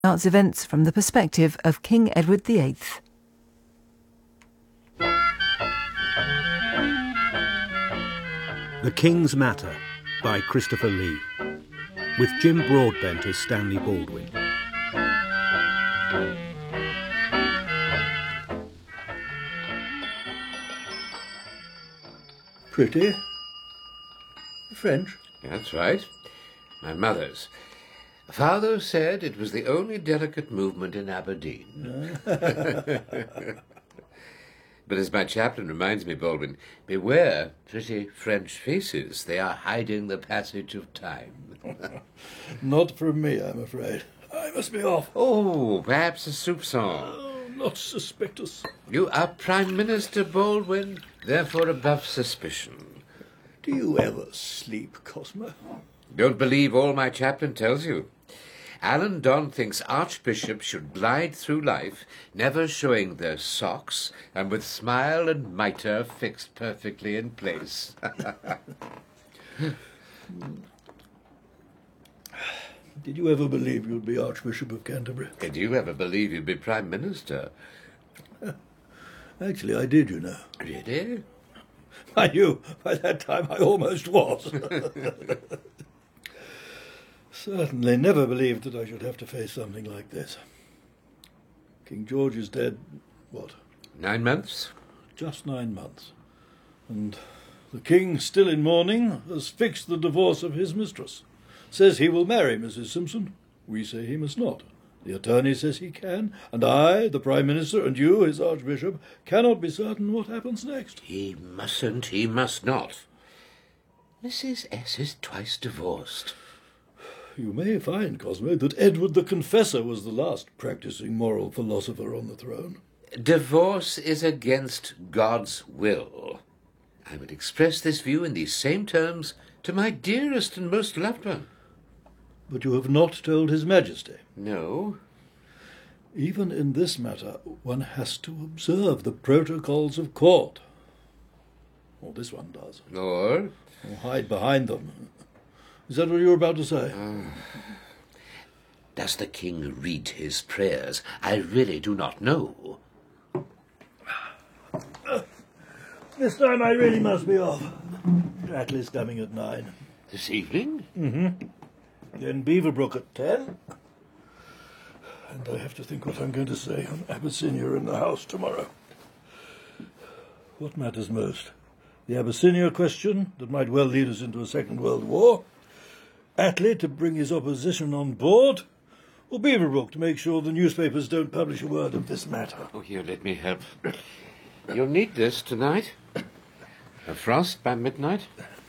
Arts events from the perspective of King Edward VIII. The King's Matter by Christopher Lee, with Jim Broadbent as Stanley Baldwin. Pretty. French? That's right. My mother's. Father said it was the only delicate movement in Aberdeen. But as my chaplain reminds me, Baldwin, beware pretty French faces. They are hiding the passage of time. Not from me, I'm afraid. I must be off. Oh, perhaps a soupçon. Oh, not suspicious. You are Prime Minister, Baldwin, therefore above suspicion. Do you ever sleep, Cosmo? Don't believe all my chaplain tells you. Alan Don thinks archbishops should glide through life, never showing their socks, and with smile and mitre fixed perfectly in place. Did you ever believe you'd be Archbishop of Canterbury? Did you ever believe you'd be Prime Minister? Actually, I did, you know. Really? I knew. By that time, I almost was. Certainly never believed that I should have to face something like this. King George is dead, what? 9 months? Just 9 months. And the king, still in mourning, has fixed the divorce of his mistress. Says he will marry Mrs. Simpson. We say he must not. The attorney says he can, and I, the Prime Minister, and you, his Archbishop, cannot be certain what happens next. He mustn't, he must not. Mrs. S. is twice divorced. You may find, Cosmo, that Edward the Confessor was the last practising moral philosopher on the throne. Divorce is against God's will. I would express this view in these same terms to my dearest and most loved one. But you have not told His Majesty. No. Even in this matter, one has to observe the protocols of court. Or this one does. Or hide behind them. Is that what you were about to say? Does the king read his prayers? I really do not know. This time I really must be off. Attlee's coming at 9. This evening? Mm-hmm. Then Beaverbrook at 10. And I have to think what I'm going to say on Abyssinia in the House tomorrow. What matters most? The Abyssinia question that might well lead us into a Second World War? Attlee to bring his opposition on board? Or Beaverbrook to make sure the newspapers don't publish a word of this matter? Oh, here, let me help. You'll need this tonight. A frost by midnight.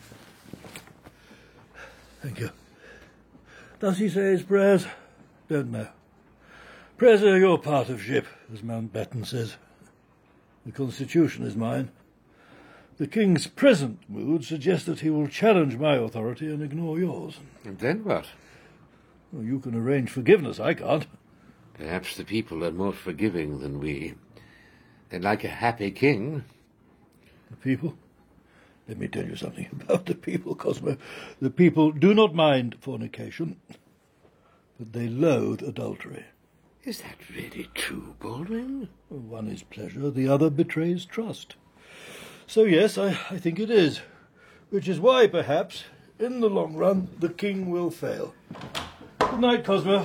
Thank you. Does he say his prayers? Don't know. Prayers are your part of ship, as Mountbatten says. The Constitution is mine. The King's present mood suggests that he will challenge my authority and ignore yours. And then what? Well, you can arrange forgiveness, I can't. Perhaps the people are more forgiving than we. They like a happy king. The people? Let me tell you something about the people, Cosmo. The people do not mind fornication, but they loathe adultery. Is that really true, Baldwin? One is pleasure, the other betrays trust. So yes, I think it is. Which is why, perhaps, in the long run, the king will fail. Good night, Cosmo.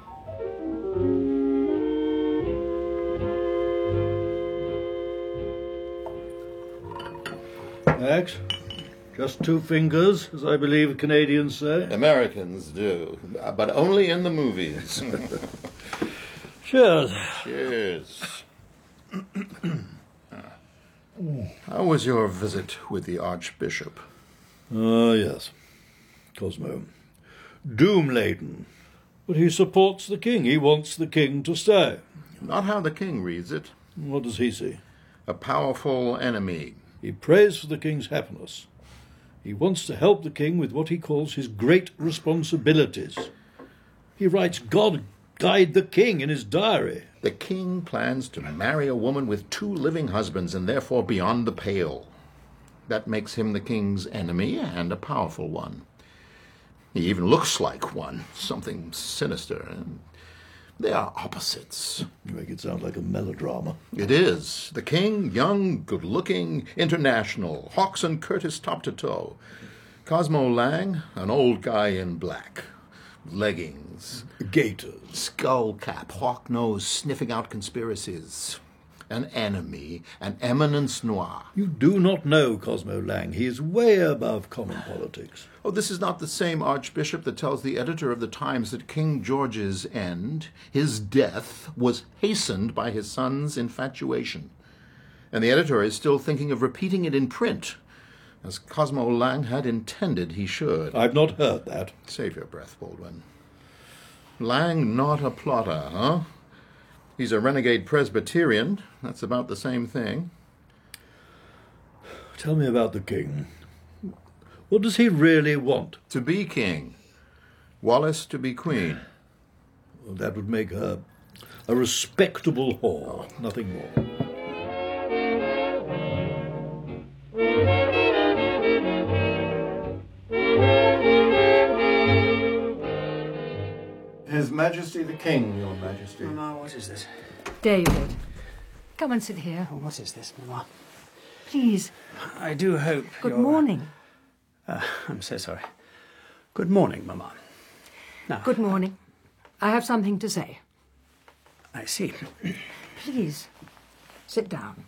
Max, just 2 fingers, as I believe Canadians say. Americans do, but only in the movies. Cheers. Cheers. How was your visit with the Archbishop? Yes, Cosmo. Doom-laden. But he supports the king. He wants the king to stay. Not how the king reads it. What does he see? A powerful enemy. He prays for the king's happiness. He wants to help the king with what he calls his great responsibilities. He writes, "God guide the king," in his diary. The king plans to marry a woman with 2 living husbands and therefore beyond the pale. That makes him the king's enemy and a powerful one. He even looks like one, something sinister. They are opposites. You make it sound like a melodrama. It is. The king, young, good-looking, international, Hawks and Curtis top to toe. Cosmo Lang, an old guy in black. Leggings. Gaiters. Skull cap, hawk nose, sniffing out conspiracies. An enemy, an eminence noire. You do not know Cosmo Lang. He is way above common politics. Oh, this is not the same archbishop that tells the editor of the Times that King George's end, his death, was hastened by his son's infatuation. And the editor is still thinking of repeating it in print, as Cosmo Lang had intended he should. I've not heard that. Save your breath, Baldwin. Lang not a plotter, huh? He's a renegade Presbyterian. That's about the same thing. Tell me about the king. What does he really want? To be king. Wallis to be queen. Well, that would make her a respectable whore, nothing more. His Majesty the King, Your Majesty. Mamma, what is this? David, come and sit here. Oh, what is this, Mamma? Please. I do hope Good morning. I'm so sorry. Good morning, Mamma. Now, Good morning. I have something to say. I see. Please, sit down.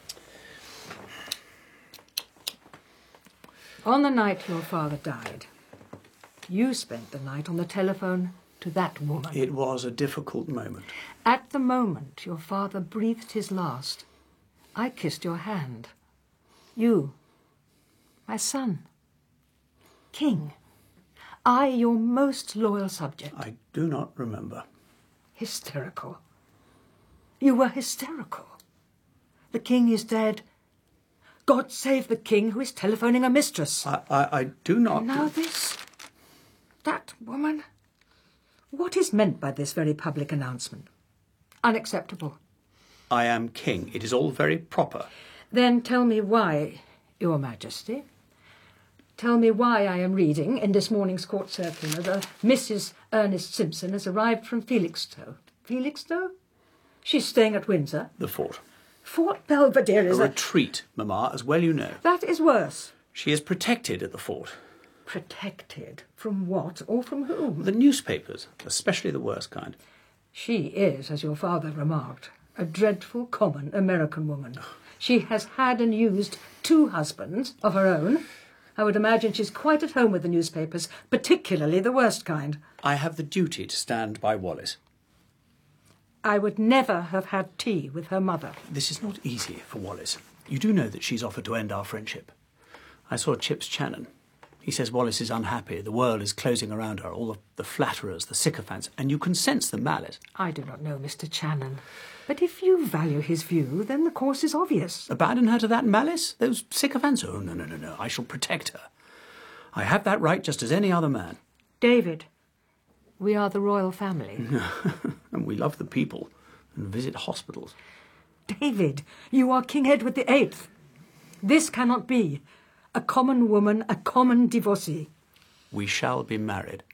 On the night your father died, you spent the night on the telephone to that woman. It was a difficult moment. At the moment your father breathed his last, I kissed your hand. You, my son, king, I, your most loyal subject. I do not remember. Hysterical. You were hysterical. The king is dead. God save the king who is telephoning a mistress. I do not... And now this? That woman? What is meant by this very public announcement? Unacceptable. I am king. It is all very proper. Then tell me why, Your Majesty. Tell me why I am reading in this morning's court circular that Mrs. Ernest Simpson has arrived from Felixstowe. Felixstowe? She's staying at Windsor. The fort. Fort Belvedere is A retreat, Mamma, as well you know. That is worse. She is protected at the fort. Protected? From what or from whom? The newspapers, especially the worst kind. She is, as your father remarked, a dreadful, common American woman. She has had and used 2 husbands of her own. I would imagine she's quite at home with the newspapers, particularly the worst kind. I have the duty to stand by Wallis. I would never have had tea with her mother. This is not easy for Wallis. You do know that she's offered to end our friendship. I saw Chips Channon. He says Wallis is unhappy. The world is closing around her, all of the flatterers, the sycophants, and you can sense the malice. I do not know Mr. Channon. But if you value his view, then the course is obvious. Abandon her to that malice? Those sycophants? Oh, no. I shall protect her. I have that right just as any other man. David, we are the royal family. And we love the people and visit hospitals. David, you are King Edward VIII. This cannot be. A common woman, a common divorcee. We shall be married.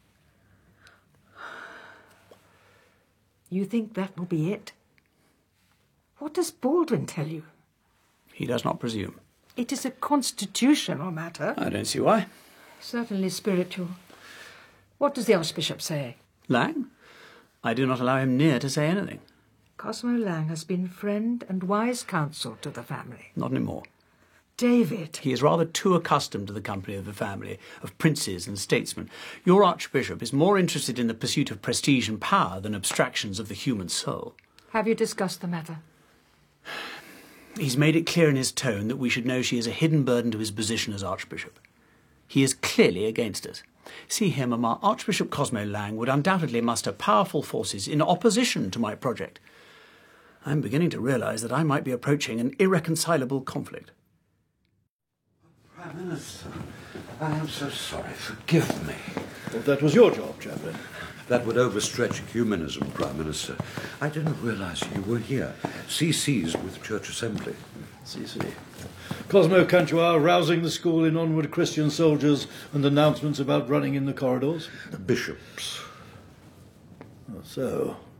You think that will be it? What does Baldwin tell you? He does not presume. It is a constitutional matter. I don't see why. Certainly spiritual. What does the Archbishop say? Lang? I do not allow him near to say anything. Cosmo Lang has been friend and wise counsel to the family. Not anymore. David. He is rather too accustomed to the company of the family, of princes and statesmen. Your Archbishop is more interested in the pursuit of prestige and power than abstractions of the human soul. Have you discussed the matter? He's made it clear in his tone that we should know she is a hidden burden to his position as Archbishop. He is clearly against us. See here, Mamma, Archbishop Cosmo Lang would undoubtedly muster powerful forces in opposition to my project. I'm beginning to realise that I might be approaching an irreconcilable conflict. Prime Minister, I am so sorry. Forgive me. Well, that was your job, Chaplain. That would overstretch ecumenism, Prime Minister. I didn't realise you were here. CC's with Church Assembly. CC. Cosmo Cantuar rousing the school in onward Christian soldiers and announcements about running in the corridors. The bishops. So,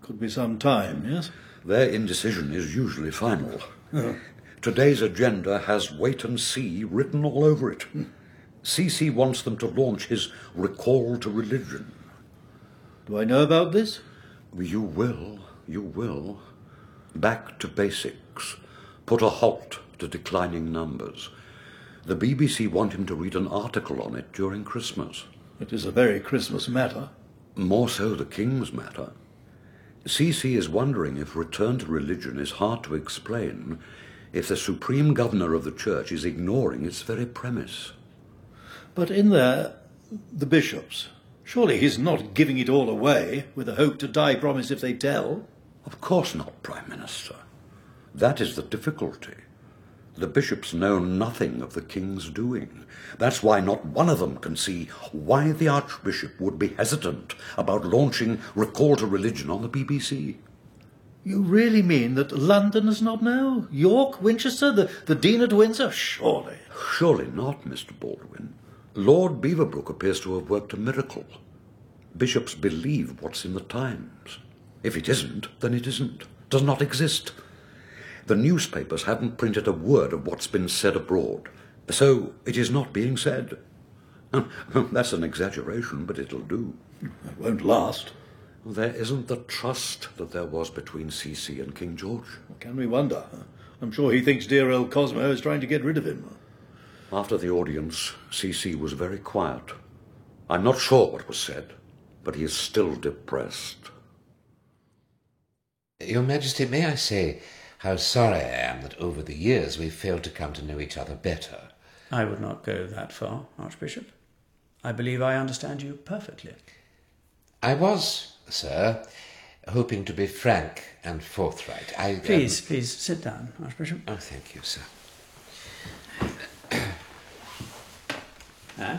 Could be some time, yes? Their indecision is usually final. Today's agenda has wait and see written all over it. CC wants them to launch his recall to religion. Do I know about this? You will. Back to basics. Put a halt to declining numbers. The BBC want him to read an article on it during Christmas. It is a very Christmas matter. More so the King's matter. CC is wondering if return to religion is hard to explain if the Supreme Governor of the Church is ignoring its very premise. But in there, the bishops. Surely he's not giving it all away with a hope to die promise if they tell? Of course not, Prime Minister. That is the difficulty. The bishops know nothing of the King's doing. That's why not one of them can see why the Archbishop would be hesitant about launching Recall to Religion on the BBC. You really mean that London does not know? York, Winchester, the Dean at Windsor? Surely. Surely not, Mr. Baldwin. Lord Beaverbrook appears to have worked a miracle. Bishops believe what's in the Times. If it isn't, then it isn't. Does not exist. The newspapers haven't printed a word of what's been said abroad, so it is not being said. That's an exaggeration, but it'll do. It won't last. There isn't the trust that there was between CC and King George. Can we wonder? I'm sure he thinks dear old Cosmo is trying to get rid of him. After the audience, CC was very quiet. I'm not sure what was said, but he is still depressed. Your Majesty, may I say how sorry I am that over the years we've failed to come to know each other better. I would not go that far, Archbishop. I believe I understand you perfectly. I was, sir, hoping to be frank and forthright. Please sit down, Archbishop. Oh, thank you, sir. And?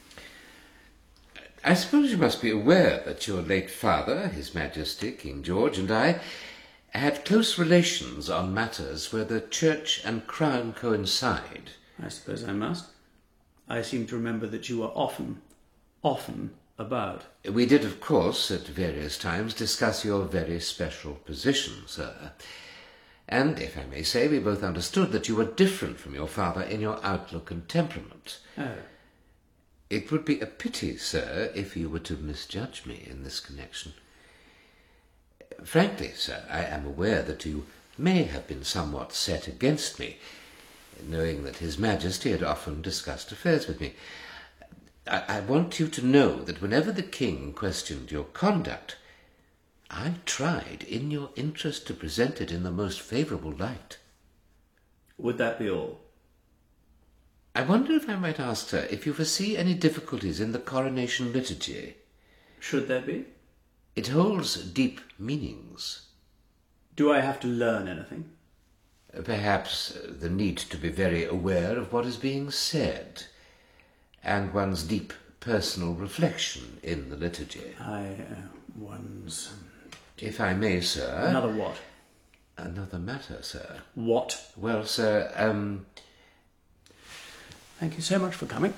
I suppose you must be aware that your late father, His Majesty King George, and I had close relations on matters where the Church and Crown coincide. I suppose I must. I seem to remember that you were often about. We did, of course, at various times discuss your very special position, sir. And, if I may say, we both understood that you were different from your father in your outlook and temperament. Oh. It would be a pity, sir, if you were to misjudge me in this connection. Frankly, sir, I am aware that you may have been somewhat set against me, knowing that His Majesty had often discussed affairs with me. I want you to know that whenever the King questioned your conduct, I tried, in your interest, to present it in the most favourable light. Would that be all? I wonder if I might ask, sir, if you foresee any difficulties in the coronation liturgy. Should there be? It holds deep meanings. Do I have to learn anything? Perhaps the need to be very aware of what is being said, and one's deep personal reflection in the liturgy. One's... If I may, sir... Another what? Another matter, sir. What? Well, sir, Thank you so much for coming.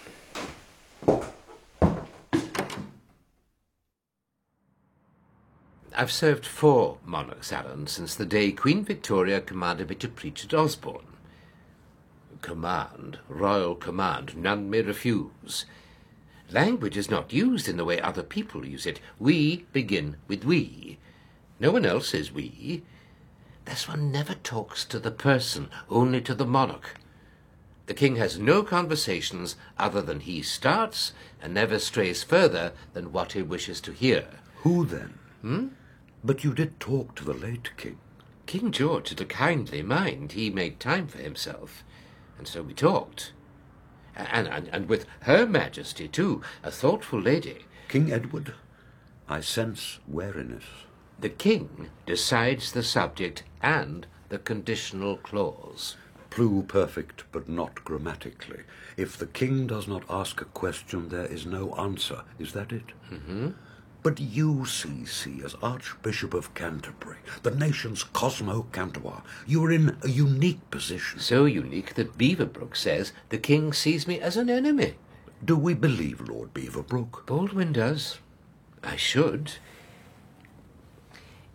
I've served 4 monarchs, Alan, since the day Queen Victoria commanded me to preach at Osborne. Command, royal command, none may refuse. Language is not used in the way other people use it. We begin with we. No one else says we. This one never talks to the person, only to the monarch. The king has no conversations other than he starts and never strays further than what he wishes to hear. Who then? But you did talk to the late king. King George had a kindly mind. He made time for himself, and so we talked. And with Her Majesty, too, a thoughtful lady. King Edward, I sense wariness. The king decides the subject and the conditional clause. Pluperfect, but not grammatically. If the king does not ask a question, there is no answer. Is that it? Mm-hmm. But you, CC, as Archbishop of Canterbury, the nation's Cosmo Cantuar, you are in a unique position. So unique that Beaverbrook says the king sees me as an enemy. Do we believe Lord Beaverbrook? Baldwin does. I should.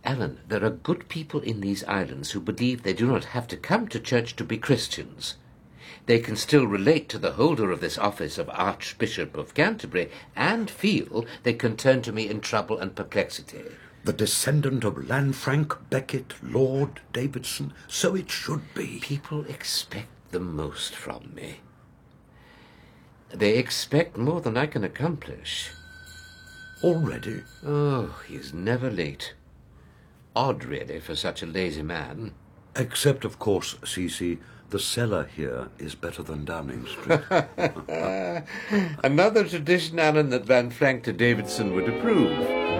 Alan, there are good people in these islands who believe they do not have to come to church to be Christians. They can still relate to the holder of this office of Archbishop of Canterbury and feel they can turn to me in trouble and perplexity. The descendant of Lanfranc, Becket, Lord Davidson, so it should be. People expect the most from me. They expect more than I can accomplish. Already? Oh, he's never late. Odd, really, for such a lazy man. Except, of course, Cece, the cellar here is better than Downing Street. Another tradition, Alan, that Van Frank to Davidson would approve.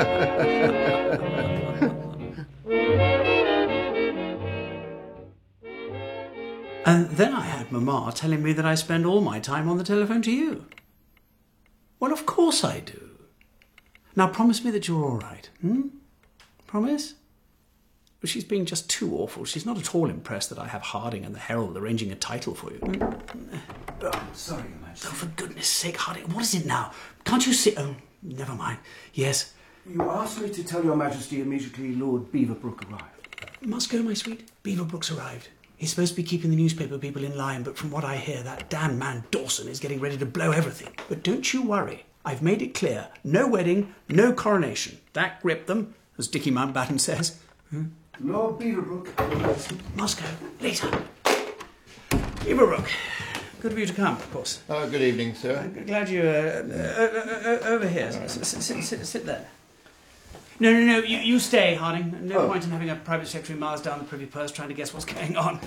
And then I had Mamma telling me that I spend all my time on the telephone to you. Well, of course I do. Now promise me that you're all right. Promise? Well, she's being just too awful. She's not at all impressed that I have Harding and the Herald arranging a title for you. Oh, sorry, Your Majesty. Oh, for goodness sake, Harding, what is it now? Can't you see? Oh, never mind. Yes? You asked me to tell Your Majesty immediately Lord Beaverbrook arrived. Must go, my sweet. Beaverbrook's arrived. He's supposed to be keeping the newspaper people in line, but from what I hear, that damned man Dawson is getting ready to blow everything. But don't you worry. I've made it clear. No wedding, no coronation. That gripped them, as Dickie Mountbatten says. Lord Beaverbrook. Must go. Later. Beaverbrook. Good of you to come, of course. Good evening, sir. Glad you... over here. Sit there. No, you stay, Harding. No point in having a private secretary miles down the Privy Purse trying to guess what's going on.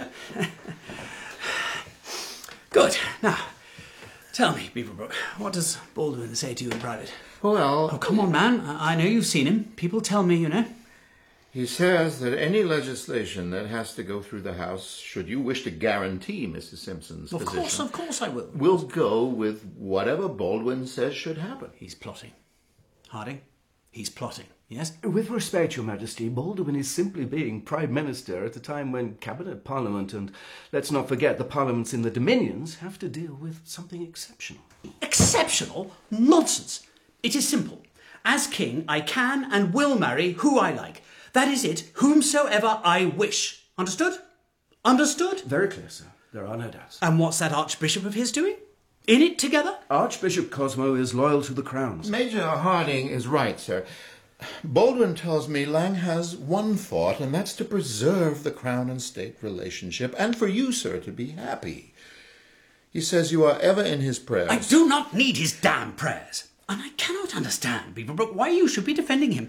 Good. Now, tell me, Beaverbrook, what does Baldwin say to you in private? Well... Oh, come on, man. I know you've seen him. People tell me, you know. He says that any legislation that has to go through the House, should you wish to guarantee Mrs. Simpson's position... Of course I will. ...will go with whatever Baldwin says should happen. He's plotting. Harding, he's plotting, yes? With respect, Your Majesty, Baldwin is simply being Prime Minister at a time when Cabinet, Parliament, and let's not forget the parliaments in the Dominions have to deal with something exceptional. Exceptional? Nonsense. It is simple. As king, I can and will marry who I like. That is it, whomsoever I wish. Understood? Understood? Very clear, sir. There are no doubts. And what's that Archbishop of his doing? In it together? Archbishop Cosmo is loyal to the crown. Major Harding is right, sir. Baldwin tells me Lang has one thought, and that's to preserve the crown and state relationship, and for you, sir, to be happy. He says you are ever in his prayers. I do not need his damn prayers. And I cannot understand, Beaverbrook, why you should be defending him.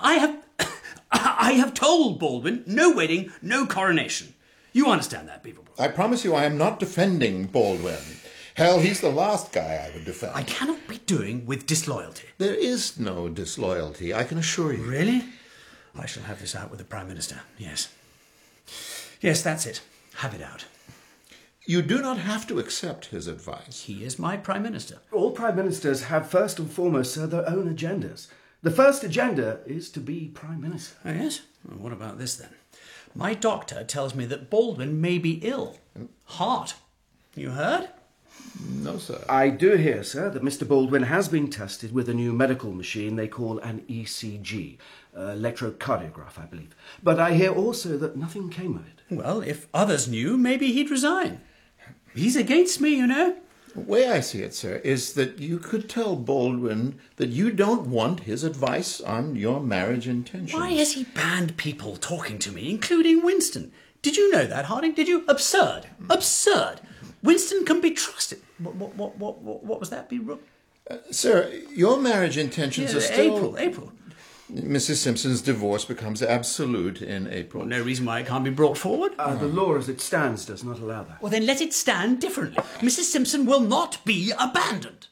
I have told Baldwin, no wedding, no coronation. You understand that, Beaverbrook? I promise you I am not defending Baldwin. Hell, he's the last guy I would defend. I cannot be doing with disloyalty. There is no disloyalty, I can assure you. Really? I shall have this out with the Prime Minister, yes. Yes, that's it. Have it out. You do not have to accept his advice. He is my Prime Minister. All Prime Ministers have first and foremost, sir, their own agendas. The first agenda is to be Prime Minister. Oh, yes? Well, what about this, then? My doctor tells me that Baldwin may be ill. Heart. You heard? No, sir. I do hear, sir, that Mr. Baldwin has been tested with a new medical machine they call an ECG, electrocardiograph, I believe. But I hear also that nothing came of it. Well, if others knew, maybe he'd resign. He's against me, you know. The way I see it, sir, is that you could tell Baldwin that you don't want his advice on your marriage intentions. Why has he banned people talking to me, including Winston? Did you know that, Harding? Did you? Absurd. Absurd. Winston can be trusted. What was that, Beaverbrook? Sir, your marriage intentions are still... April. Mrs. Simpson's divorce becomes absolute in April. Well, no reason why it can't be brought forward. The law as it stands does not allow that. Well, then let it stand differently. Mrs. Simpson will not be abandoned.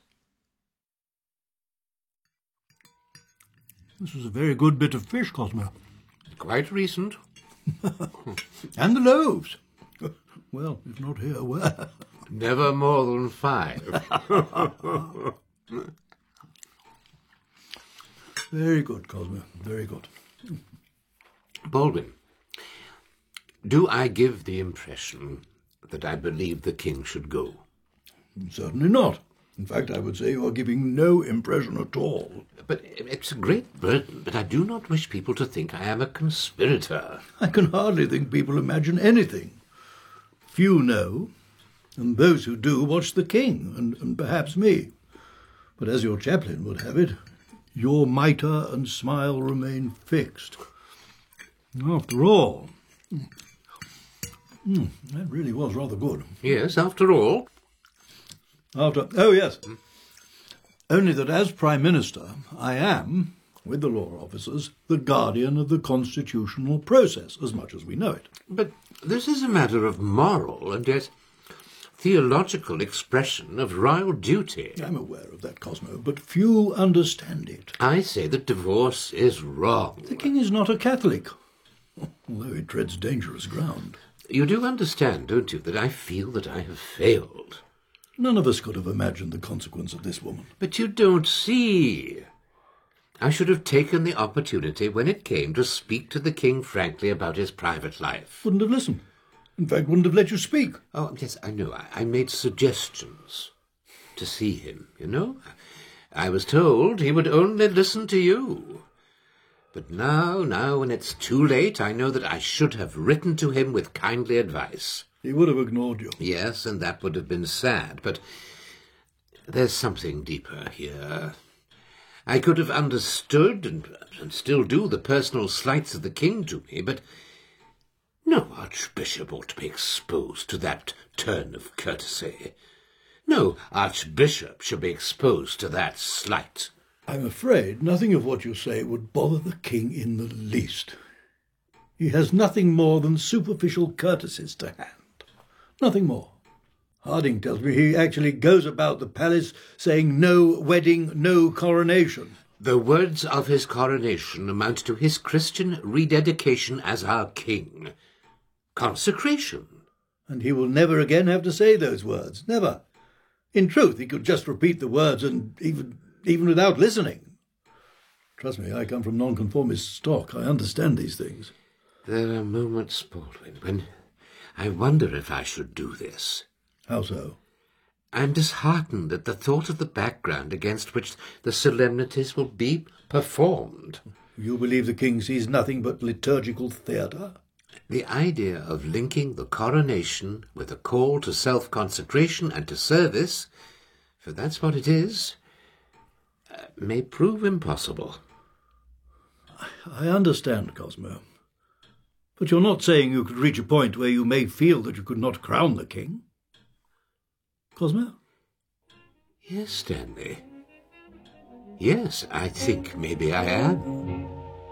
This was a very good bit of fish, Cosmo. Quite recent. And the loaves. Well, if not here, where? Never more than 5. Very good, Cosmo. Very good. Baldwin, do I give the impression that I believe the king should go? Certainly not. In fact, I would say you are giving no impression at all. But it's a great burden, but I do not wish people to think I am a conspirator. I can hardly think people imagine anything. Few know, and those who do watch the king, and perhaps me. But as your chaplain would have it, your mitre and smile remain fixed. After all, that really was rather good. Yes, after all. Oh, yes. Only that as Prime Minister, I am, with the law officers, the guardian of the constitutional process, as much as we know it. But this is a matter of moral and yet theological expression of royal duty. I'm aware of that, Cosmo, but few understand it. I say that divorce is wrong. The king is not a Catholic, although he treads dangerous ground. You do understand, don't you, that I feel that I have failed? None of us could have imagined the consequence of this woman. But you don't see. I should have taken the opportunity when it came to speak to the king frankly about his private life. Wouldn't have listened. In fact, wouldn't have let you speak. Oh, yes, I know. I made suggestions to see him, you know. I was told he would only listen to you. But now, when it's too late, I know that I should have written to him with kindly advice. He would have ignored you. Yes, and that would have been sad, but there's something deeper here. I could have understood, and still do, the personal slights of the king to me, but no archbishop ought to be exposed to that turn of courtesy. No archbishop should be exposed to that slight. I'm afraid nothing of what you say would bother the king in the least. He has nothing more than superficial courtesies to hand. Nothing more. Harding tells me he actually goes about the palace saying no wedding, no coronation. The words of his coronation amount to his Christian rededication as our king. Consecration. And he will never again have to say those words. Never. In truth, he could just repeat the words, and even without listening. Trust me, I come from nonconformist stock. I understand these things. There are moments, Baldwin, when I wonder if I should do this. How so? I'm disheartened at the thought of the background against which the solemnities will be performed. You believe the king sees nothing but liturgical theatre? The idea of linking the coronation with a call to self-consecration and to service, for that's what it is, may prove impossible. I understand, Cosmo. But you're not saying you could reach a point where you may feel that you could not crown the king? Cosmo? Yes, Stanley. Yes, I think maybe I am.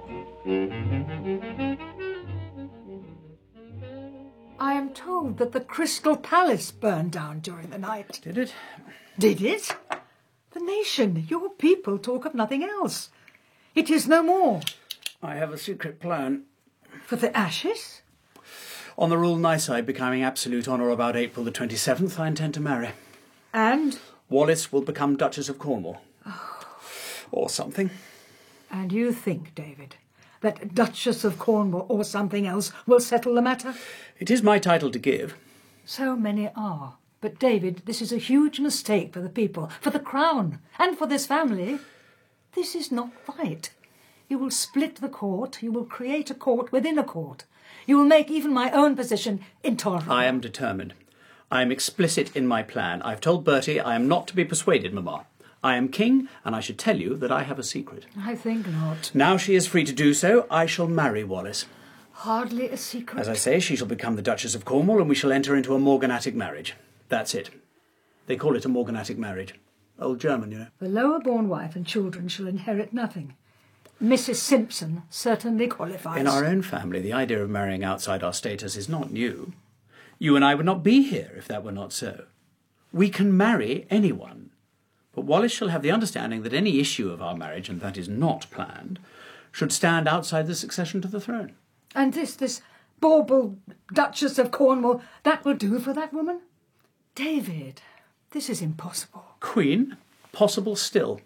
I am told that the Crystal Palace burned down during the night. Did it? Did it? The nation, your people, talk of nothing else. It is no more. I have a secret plan. For the ashes? On the rule nisi becoming absolute on or about April the 27th, I intend to marry. And? Wallis will become Duchess of Cornwall. Oh. Or something. And you think, David, that Duchess of Cornwall or something else will settle the matter? It is my title to give. So many are. But, David, this is a huge mistake for the people, for the crown, and for this family. This is not right. You will split the court. You will create a court within a court. You will make even my own position intolerable. I am determined. I am explicit in my plan. I've told Bertie I am not to be persuaded, Mamma. I am king, and I should tell you that I have a secret. I think not. Now she is free to do so, I shall marry Wallis. Hardly a secret. As I say, she shall become the Duchess of Cornwall, and we shall enter into a morganatic marriage. That's it. They call it a morganatic marriage. Old German, you know. The lower-born wife and children shall inherit nothing. Mrs. Simpson certainly qualifies. In our own family, the idea of marrying outside our status is not new. You and I would not be here if that were not so. We can marry anyone. But Wallis shall have the understanding that any issue of our marriage, and that is not planned, should stand outside the succession to the throne. And this bauble Duchess of Cornwall, that will do for that woman? David, this is impossible. Queen, possible still.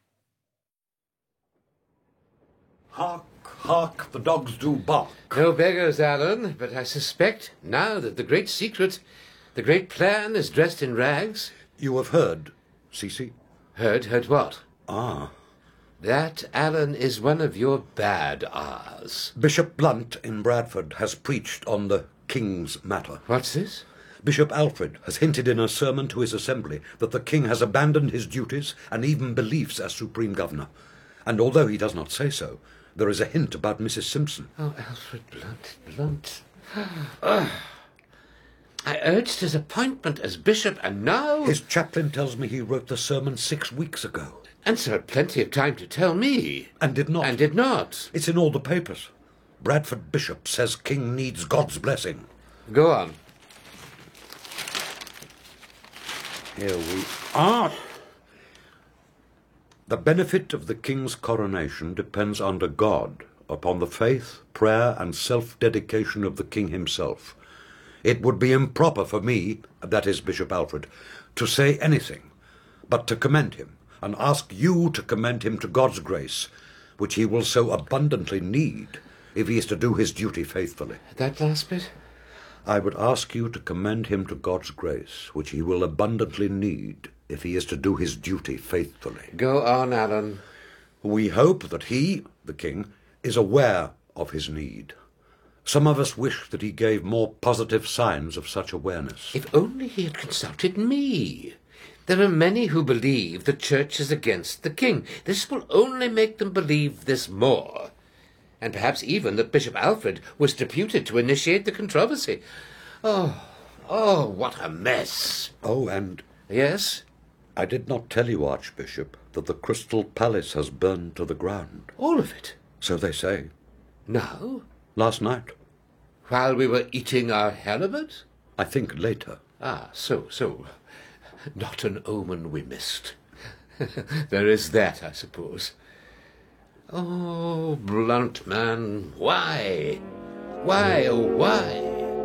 Hark, hark, the dogs do bark. No beggars, Alan, but I suspect now that the great secret, the great plan is dressed in rags. You have heard, CC. Heard what? Ah. That, Alan, is one of your bad R's. Bishop Blunt in Bradford has preached on the King's matter. What's this? Bishop Alfred has hinted in a sermon to his assembly that the King has abandoned his duties and even beliefs as Supreme Governor. And although he does not say so, there is a hint about Mrs. Simpson. Oh, Alfred Blunt. I urged his appointment as bishop, and now... His chaplain tells me he wrote the sermon 6 weeks ago. And so had plenty of time to tell me. And did not. And did not. It's in all the papers. Bradford Bishop says King needs God's blessing. Go on. Here we are. The benefit of the King's coronation depends under God upon the faith, prayer, and self-dedication of the King himself. It would be improper for me, that is Bishop Alfred, to say anything, but to commend him, and ask you to commend him to God's grace, which he will so abundantly need if he is to do his duty faithfully. That last bit? I would ask you to commend him to God's grace, which he will abundantly need if he is to do his duty faithfully. Go on, Alan. We hope that he, the King, is aware of his need. Some of us wish that he gave more positive signs of such awareness. If only he had consulted me. There are many who believe the Church is against the King. This will only make them believe this more. And perhaps even that Bishop Alfred was deputed to initiate the controversy. Oh, what a mess. Oh, and... Yes? I did not tell you, Archbishop, that the Crystal Palace has burned to the ground. All of it? So they say. Now? Last night. While we were eating our halibut? I think later. Ah, so. Not an omen we missed. There is that, I suppose. Oh, Blunt man, why? Why, oh, why?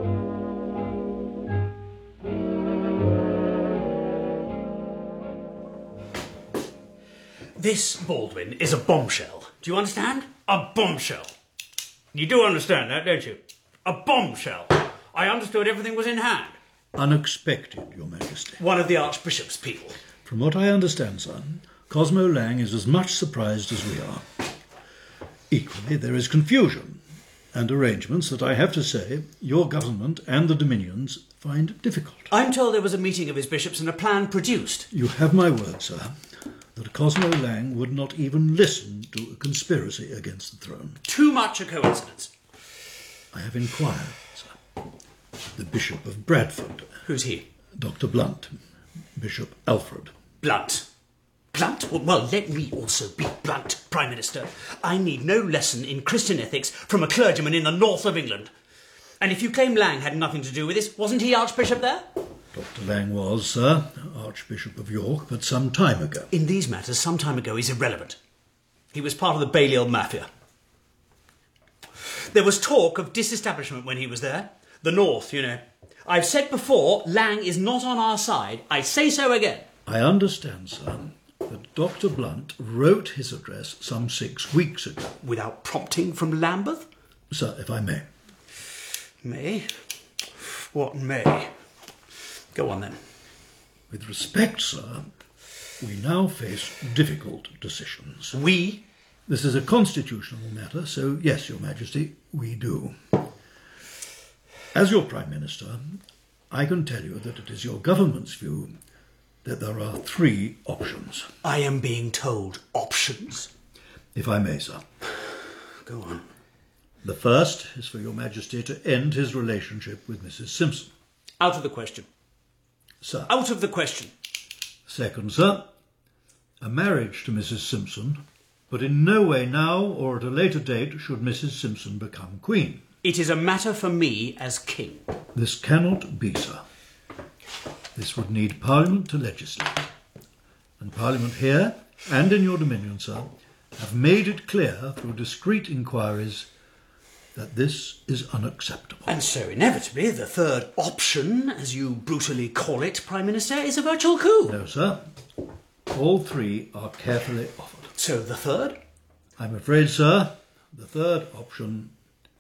This, Baldwin, is a bombshell. Do you understand? A bombshell. You do understand that, don't you? A bombshell. I understood everything was in hand. Unexpected, Your Majesty. One of the Archbishop's people. From what I understand, sir, Cosmo Lang is as much surprised as we are. Equally, there is confusion and arrangements that I have to say your government and the Dominions find difficult. I'm told there was a meeting of his bishops and a plan produced. You have my word, sir, that Cosmo Lang would not even listen to a conspiracy against the throne. Too much a coincidence. I have inquired, sir. The Bishop of Bradford. Who's he? Dr. Blunt. Bishop Alfred. Blunt. Blunt? Well, let me also be blunt, Prime Minister. I need no lesson in Christian ethics from a clergyman in the north of England. And if you claim Lang had nothing to do with this, wasn't he Archbishop there? Dr. Lang was, sir, Archbishop of York, but some time ago. In these matters, some time ago is irrelevant. He was part of the Balliol Mafia. There was talk of disestablishment when he was there. The North, you know. I've said before, Lang is not on our side. I say so again. I understand, sir, that Dr. Blunt wrote his address some 6 weeks ago. Without prompting from Lambeth? Sir, if I may. May? What may? Go on then. With respect, sir, we now face difficult decisions. We? This is a constitutional matter, so yes, Your Majesty, we do. As your Prime Minister, I can tell you that it is your government's view that there are 3 options. I am being told options? If I may, sir. Go on. The first is for Your Majesty to end his relationship with Mrs. Simpson. Out of the question. Sir. Out of the question. Second, sir, a marriage to Mrs. Simpson, but in no way now or at a later date should Mrs. Simpson become Queen. It is a matter for me as King. This cannot be, sir. This would need Parliament to legislate. And Parliament here and in your dominion, sir, have made it clear through discreet inquiries that this is unacceptable. And so inevitably the third option, as you brutally call it, Prime Minister, is a virtual coup. No, sir. All 3 are carefully offered. So the third? I'm afraid, sir, the third option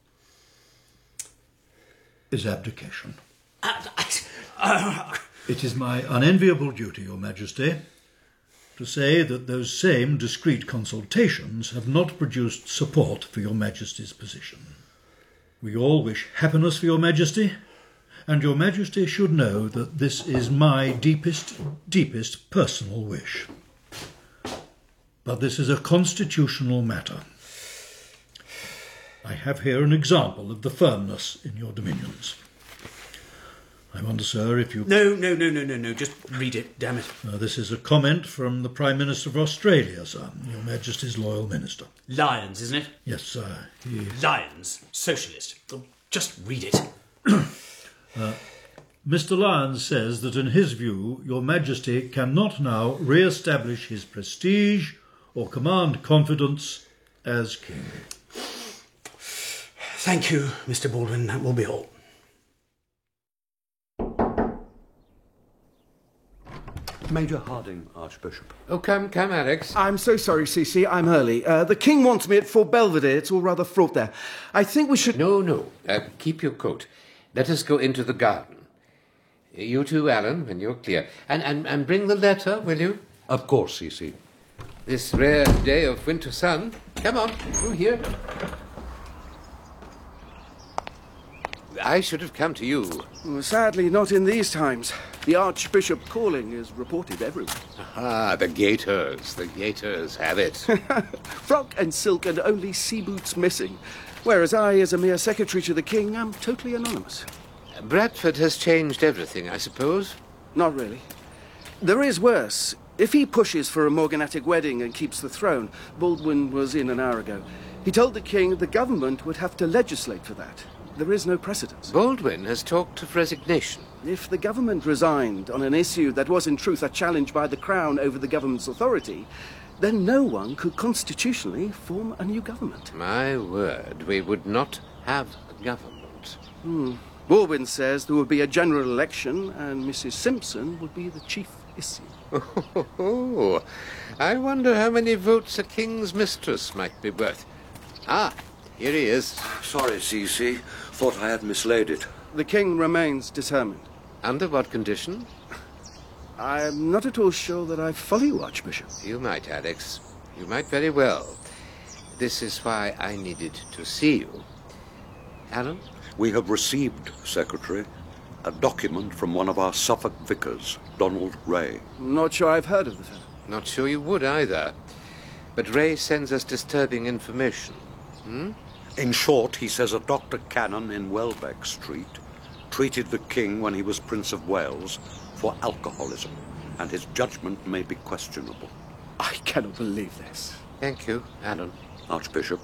is abdication. It is my unenviable duty, Your Majesty, to say that those same discreet consultations have not produced support for your Majesty's position. We all wish happiness for your Majesty, and your Majesty should know that this is my deepest personal wish. But this is a constitutional matter. I have here an example of the firmness in your dominions. I wonder, sir, if you... No, just read it, damn it. This is a comment from the Prime Minister of Australia, sir, your Majesty's loyal minister. Lyons, isn't it? Yes, sir. Lyons, socialist. Oh, just read it. Mr. Lyons says that in his view, your Majesty cannot now re-establish his prestige or command confidence as king. Thank you, Mr. Baldwin. That will be all. Major Harding, Archbishop. Oh, come, Alex. I'm so sorry, Cece. I'm early. The King wants me at Fort Belvedere. It's all rather fraught there. I think we should... No. Keep your coat. Let us go into the garden. You too, Alan, when you're clear. And bring the letter, will you? Of course, Cece. This rare day of winter sun. Come on, through here. I should have come to you. Sadly, not in these times. The Archbishop calling is reported everywhere. Ah, the gaiters. The gaiters have it. Frock and silk and only sea boots missing. Whereas I, as a mere secretary to the King, am totally anonymous. Bradford has changed everything, I suppose. Not really. There is worse. If he pushes for a morganatic wedding and keeps the throne, Baldwin was in an hour ago, he told the King the government would have to legislate for that. There is no precedent. Baldwin has talked of resignation. If the government resigned on an issue that was in truth a challenge by the Crown over the government's authority, then no one could constitutionally form a new government. My word, we would not have a government. Baldwin says there would be a general election and Mrs. Simpson would be the chief issue. Oh, I wonder how many votes a king's mistress might be worth. Ah, here he is. Sorry, Cece. Thought I had mislaid it. The King remains determined. Under what condition? I am not at all sure that I follow you, Archbishop. You might, Alex. You might very well. This is why I needed to see you. Alan? We have received, Secretary, a document from one of our Suffolk vicars, Donald Ray. Not sure I've heard of the fellow. Not sure you would either. But Ray sends us disturbing information. In short, he says a Dr. Cannon in Welbeck Street treated the King when he was Prince of Wales for alcoholism, and his judgment may be questionable. I cannot believe this. Thank you, Alan. Archbishop.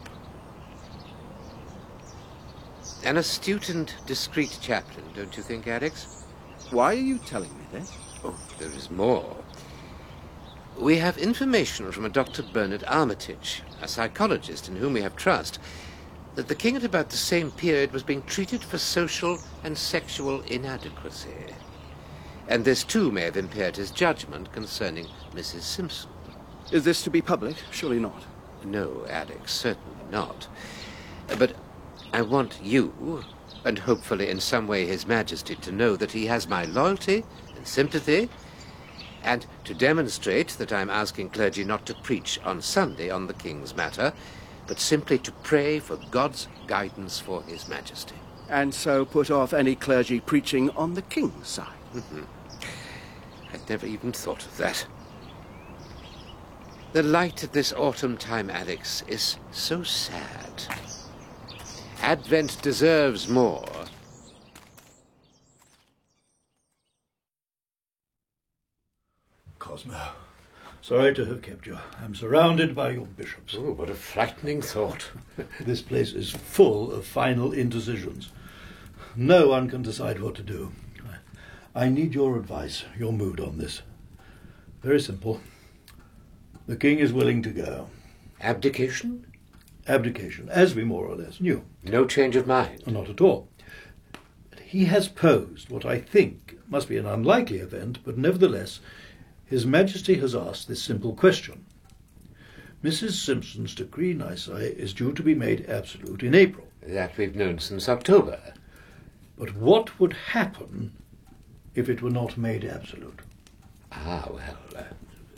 An astute and discreet chaplain, don't you think, Alex? Why are you telling me this? Oh, there is more. We have information from a Dr. Bernard Armitage, a psychologist in whom we have trust, that the King at about the same period was being treated for social and sexual inadequacy. And this too may have impaired his judgment concerning Mrs. Simpson. Is this to be public? Surely not. No, Alex, certainly not. But I want you, and hopefully in some way His Majesty, to know that he has my loyalty and sympathy, and to demonstrate that I'm asking clergy not to preach on Sunday on the King's matter, but simply to pray for God's guidance for His Majesty. And so put off any clergy preaching on the King's side. I'd never even thought of that. The light at this autumn time, Alex, is so sad. Advent deserves more. Cosmo, sorry to have kept you. I'm surrounded by your bishops. Oh, what a frightening thought. This place is full of final indecisions. No one can decide what to do. I need your advice, your mood on this. Very simple. The King is willing to go. Abdication? Abdication, as we more or less knew. No change of mind? Not at all. He has posed what I think must be an unlikely event, but nevertheless, His Majesty has asked this simple question. Mrs. Simpson's decree nisi is due to be made absolute in April. That we've known since October. But what would happen if it were not made absolute? Ah, well,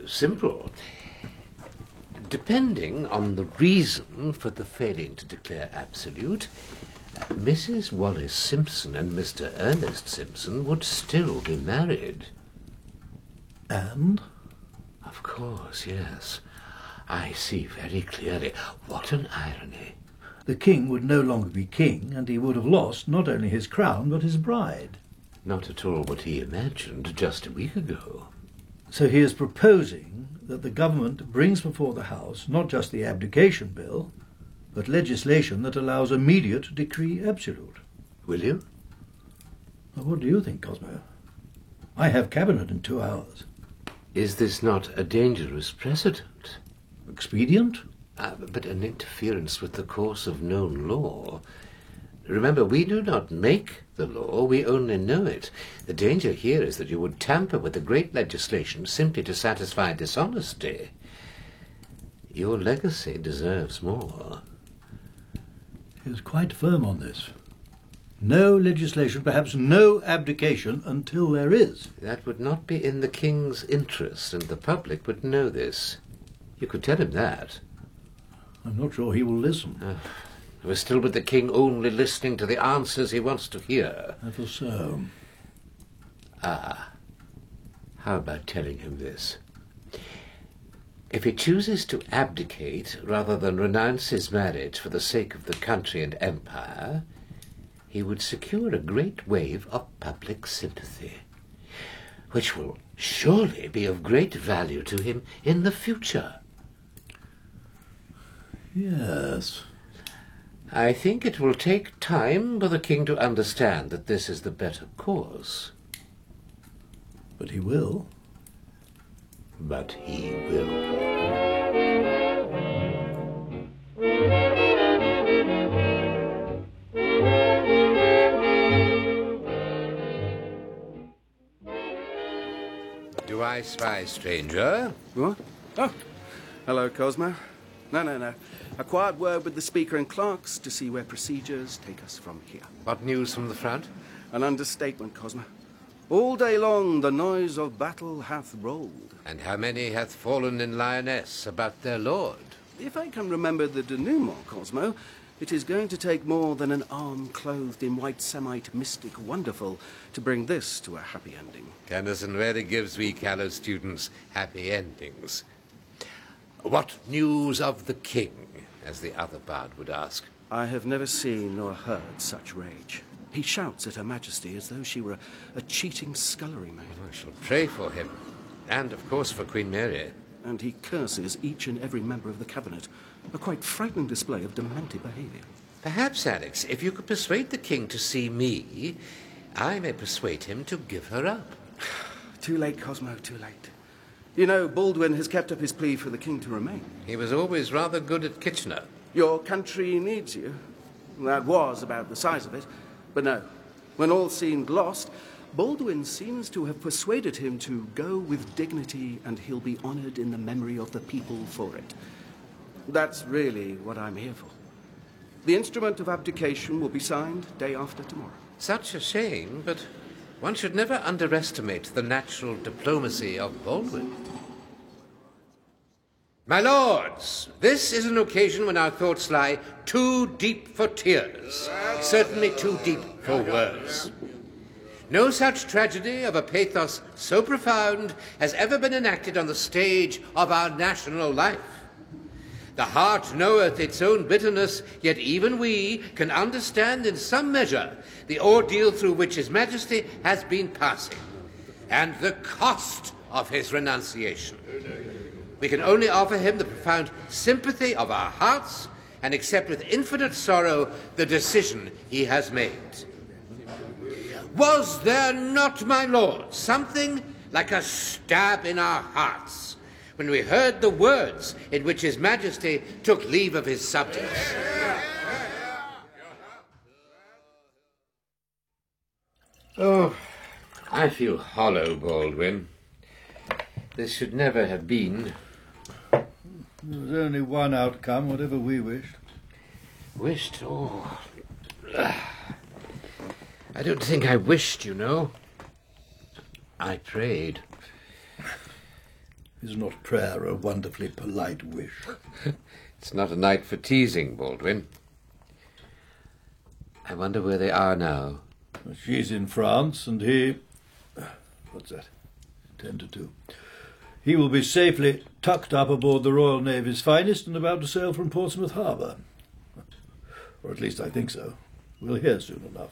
simple. Depending on the reason for the failing to declare absolute, Mrs. Wallace Simpson and Mr. Ernest Simpson would still be married. And? Of course, yes. I see very clearly. What an irony. The king would no longer be king, and he would have lost not only his crown, but his bride. Not at all what he imagined just a week ago. So he is proposing that the government brings before the House not just the abdication bill, but legislation that allows immediate decree absolute. Will you? Well, what do you think, Cosmo? I have cabinet in 2 hours. Is this not a dangerous precedent? Expedient? But an interference with the course of known law. Remember, we do not make the law, we only know it. The danger here is that you would tamper with the great legislation simply to satisfy dishonesty. Your legacy deserves more. He is quite firm on this. No legislation, perhaps no abdication, until there is. That would not be in the king's interest, and the public would know this. You could tell him that. I'm not sure he will listen. We're still with the king only listening to the answers he wants to hear. Ever so. How about telling him this? If he chooses to abdicate rather than renounce his marriage for the sake of the country and empire, he would secure a great wave of public sympathy, which will surely be of great value to him in the future. Yes. I think it will take time for the king to understand that this is the better course. But he will. But he will. Do I spy, stranger? What? Oh, hello, Cosmo. No. A quiet word with the Speaker and clerks to see where procedures take us from here. What news from the front? An understatement, Cosmo. All day long the noise of battle hath rolled. And how many hath fallen in Lyonnesse about their lord? If I can remember the denouement, Cosmo, it is going to take more than an arm clothed in white samite mystic wonderful to bring this to a happy ending. Tennyson rarely gives we callow students happy endings. What news of the king, as the other bard would ask? I have never seen nor heard such rage. He shouts at Her Majesty as though she were a cheating scullery maid. I shall pray for him, and of course for Queen Mary. And he curses each and every member of the cabinet, a quite frightening display of demented behaviour. Perhaps, Alex, if you could persuade the king to see me, I may persuade him to give her up. Too late, Cosmo, too late. You know, Baldwin has kept up his plea for the king to remain. He was always rather good at Kitchener. Your country needs you. That was about the size of it. But no, when all seemed lost, Baldwin seems to have persuaded him to go with dignity, and he'll be honoured in the memory of the people for it. That's really what I'm here for. The instrument of abdication will be signed day after tomorrow. Such a shame, but one should never underestimate the natural diplomacy of Baldwin. My lords, this is an occasion when our thoughts lie too deep for tears, certainly too deep for words. No such tragedy of a pathos so profound has ever been enacted on the stage of our national life. The heart knoweth its own bitterness, yet even we can understand in some measure the ordeal through which His Majesty has been passing, and the cost of his renunciation. We can only offer him the profound sympathy of our hearts and accept with infinite sorrow the decision he has made. Was there not, my lord, something like a stab in our hearts when we heard the words in which His Majesty took leave of his subjects? Oh, I feel hollow, Baldwin. This should never have been. There was only one outcome, whatever we wished. Wished? Oh. I don't think I wished, you know. I prayed. Is not prayer a wonderfully polite wish? It's not a night for teasing, Baldwin. I wonder where they are now. She's in France, and he... What's that? 10 to 2. He will be safely tucked up aboard the Royal Navy's finest and about to sail from Portsmouth Harbour. Or at least I think so. We'll hear soon enough.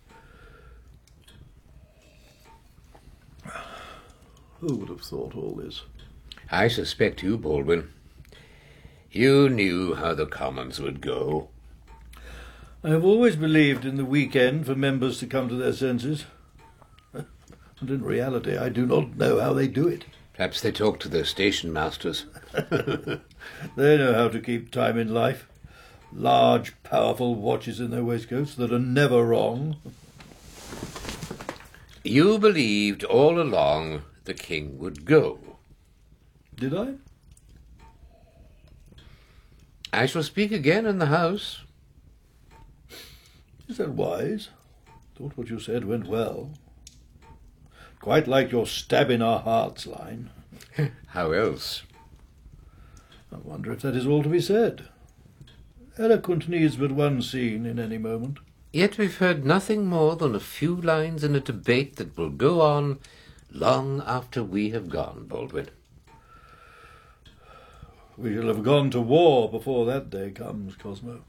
Who would have thought all this? I suspect you, Baldwin. You knew how the Commons would go. I have always believed in the weekend for members to come to their senses. And in reality, I do not know how they do it. Perhaps they talk to their station masters. They know how to keep time in life. Large, powerful watches in their waistcoats that are never wrong. You believed all along the king would go. Did I? I shall speak again in the House. Is that wise? Thought what you said went well. Quite like your stab in our hearts line. How else? I wonder if that is all to be said. Eloquent needs but one scene in any moment. Yet we've heard nothing more than a few lines in a debate that will go on long after we have gone, Baldwin. We shall have gone to war before that day comes, Cosmo.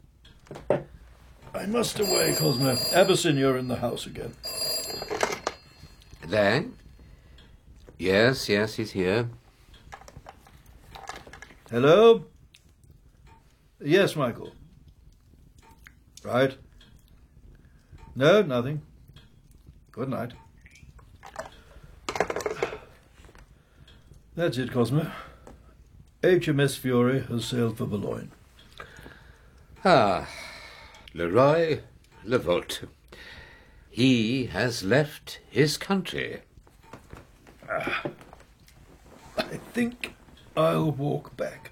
I must away, Cosmo. Aberson, you're in the house again. Lang? Yes, he's here. Hello? Yes, Michael. Right. No, nothing. Good night. That's it, Cosmo. HMS Fury has sailed for Boulogne. Ah, Leroy Levolt. He has left his country. I think I'll walk back.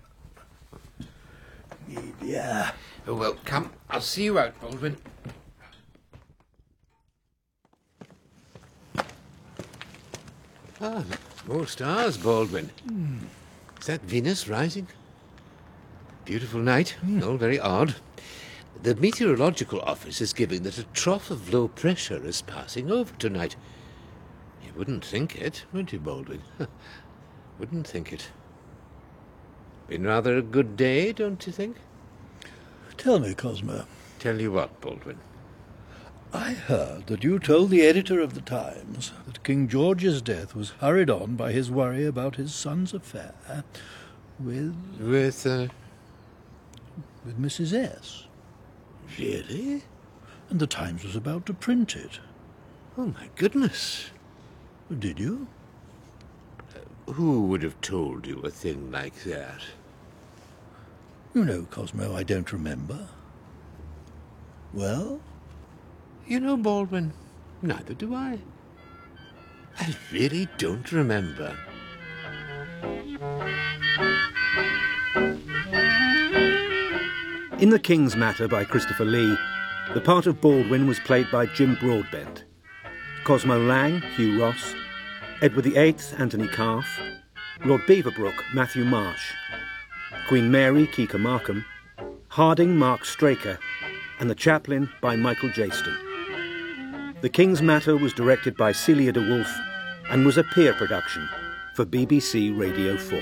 Yeah. Oh, well, come. I'll see you out, Baldwin. Ah, more stars, Baldwin. Is that Venus rising? Beautiful night. All very odd. The meteorological office is giving that a trough of low pressure is passing over tonight. You wouldn't think it, would you, Baldwin? Wouldn't think it. Been rather a good day, don't you think? Tell me, Cosmo. Tell you what, Baldwin? I heard that you told the editor of the Times that King George's death was hurried on by his worry about his son's affair with Mrs. S. Really? And the Times was about to print it. Oh, my goodness. Did you? Who would have told you a thing like that? You know, Cosmo, I don't remember. Well? You know, Baldwin, neither do I. I really don't remember. In The King's Matter by Christopher Lee, the part of Baldwin was played by Jim Broadbent. Cosmo Lang, Hugh Ross. Edward VIII, Anthony Calf. Lord Beaverbrook, Matthew Marsh. Queen Mary, Kika Markham. Harding, Mark Straker. And the Chaplain by Michael Jaston. The King's Matter was directed by Celia de Wolfe and was a peer production for BBC Radio 4.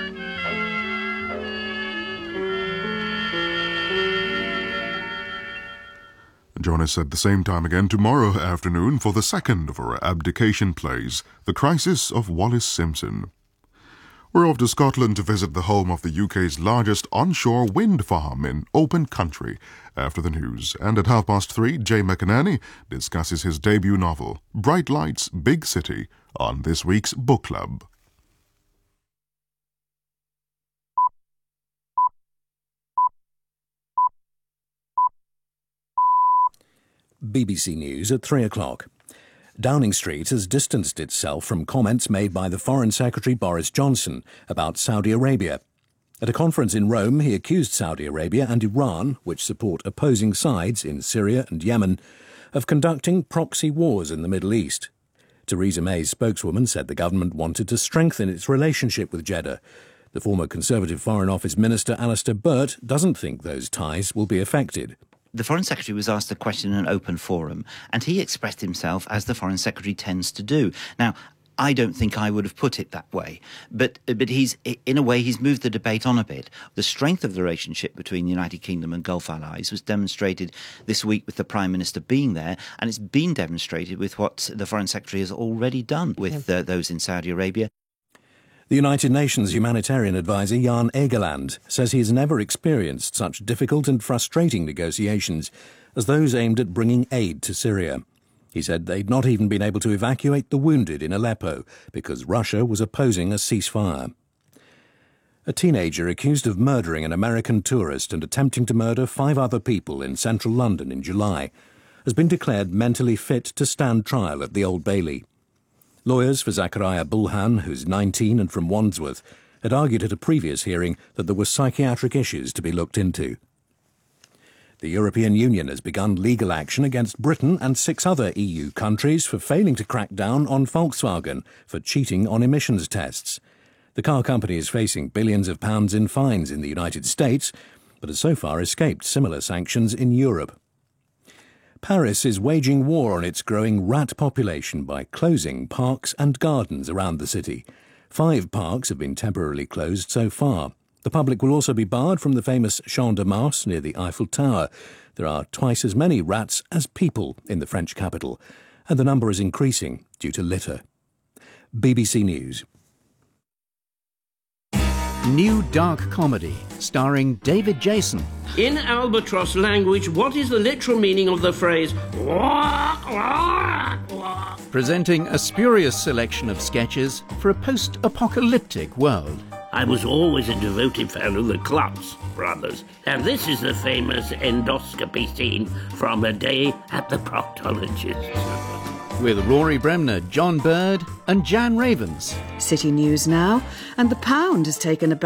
Join us at the same time again tomorrow afternoon for the second of our abdication plays, The Crisis of Wallis Simpson. We're off to Scotland to visit the home of the UK's largest onshore wind farm in open country after the news. And at 3:30, Jay McInerney discusses his debut novel, Bright Lights, Big City, on this week's Book Club. BBC News at 3 o'clock. Downing Street has distanced itself from comments made by the Foreign Secretary Boris Johnson about Saudi Arabia. At a conference in Rome, he accused Saudi Arabia and Iran, which support opposing sides in Syria and Yemen, of conducting proxy wars in the Middle East. Theresa May's spokeswoman said the government wanted to strengthen its relationship with Jeddah. The former Conservative Foreign Office Minister Alistair Burt doesn't think those ties will be affected. The Foreign Secretary was asked the question in an open forum, and he expressed himself as the Foreign Secretary tends to do. Now, I don't think I would have put it that way, but he's, in a way, he's moved the debate on a bit. The strength of the relationship between the United Kingdom and Gulf allies was demonstrated this week with the Prime Minister being there, and it's been demonstrated with what the Foreign Secretary has already done with those in Saudi Arabia. The United Nations humanitarian advisor Jan Egeland says he has never experienced such difficult and frustrating negotiations as those aimed at bringing aid to Syria. He said they'd not even been able to evacuate the wounded in Aleppo because Russia was opposing a ceasefire. A teenager accused of murdering an American tourist and attempting to murder 5 other people in central London in July has been declared mentally fit to stand trial at the Old Bailey. Lawyers for Zachariah Bulhan, who's 19 and from Wandsworth, had argued at a previous hearing that there were psychiatric issues to be looked into. The European Union has begun legal action against Britain and 6 other EU countries for failing to crack down on Volkswagen for cheating on emissions tests. The car company is facing billions of pounds in fines in the United States, but has so far escaped similar sanctions in Europe. Paris is waging war on its growing rat population by closing parks and gardens around the city. 5 parks have been temporarily closed so far. The public will also be barred from the famous Champ de Mars near the Eiffel Tower. There are twice as many rats as people in the French capital, and the number is increasing due to litter. BBC News. New dark comedy starring David Jason. In albatross language, what is the literal meaning of the phrase Presenting a spurious selection of sketches for a post-apocalyptic world. I was always a devoted fan of the Klutz brothers, and this is the famous endoscopy scene from A Day at the Proctologist. With Rory Bremner, John Bird and Jan Ravens. City News now, and the pound has taken a